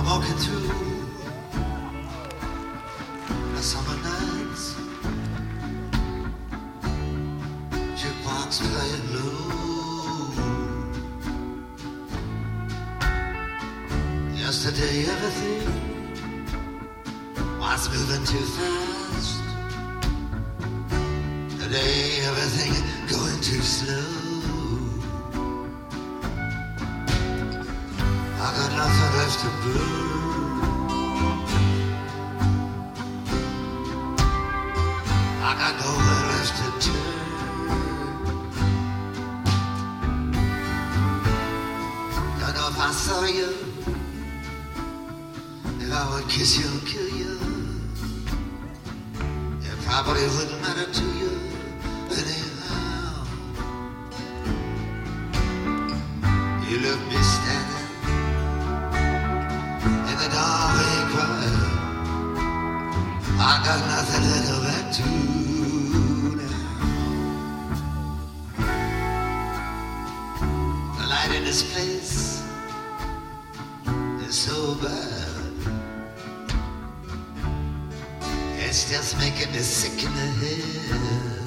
walking through the summer nights, jukebox playing low. Yesterday everything was moving too fast. Today everything going too slow. I got nothing left to prove. I got nowhere left to turn. Don't know if I saw you, if I would kiss you and kill you. It probably wouldn't matter to you anyhow. You left me standing in the dark, crying. I got nothing to go back to now. The light in this place is so bad. It's just making me sick in the head.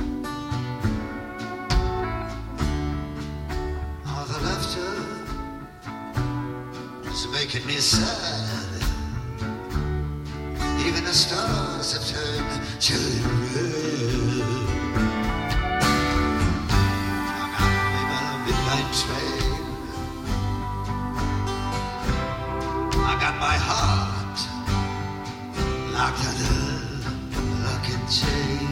All the laughter is making me sad. Even the stars have turned cherry red. I'm out on a midnight train. I got my heart locked under lock and chain.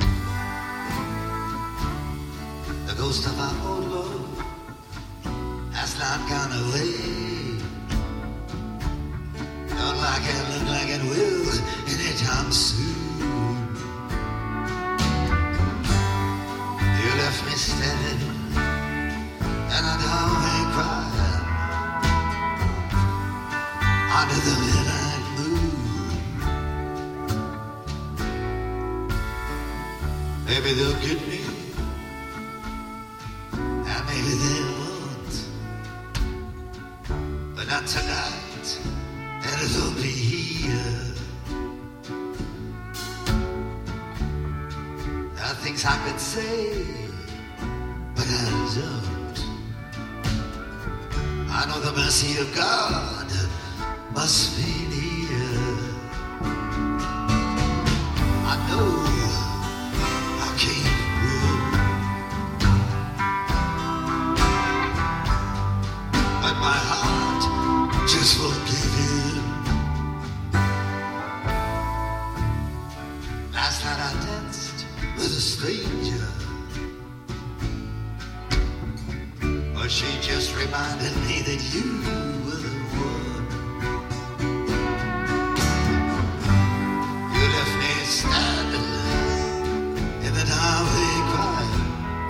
The ghost of our old love has not gone away. Don't like it, look like it will anytime soon. You left me standing in a doorway crying under the midnight moon. Maybe they'll get me, and maybe they won't, but not tonight, and it'll be here. There are things I could say, but I don't. I know the mercy of God must be near. I know I can't win, but my heart just won't give in. Last night I danced with a stranger, but she just reminded me that you were the one. You left me standing in the doorway crying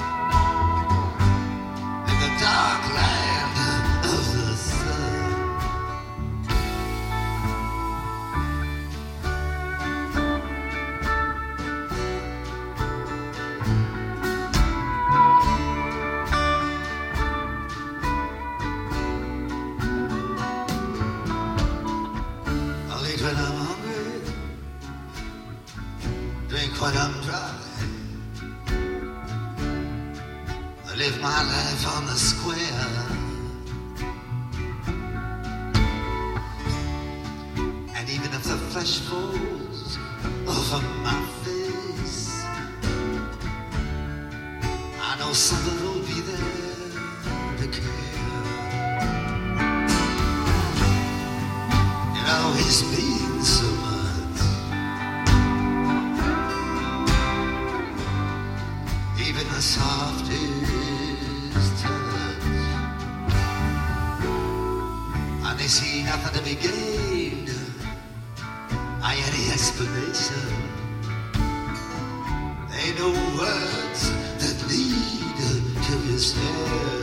in the dark land of the sun. I'll eat when I'm hungry, drink when I'm dry. I live my life on the square. And even if the flesh falls over my face, I know someone will be there to care. It always means so much, even the softest touch. And they see nothing to be gained by any explanation. They know words that lead to be said.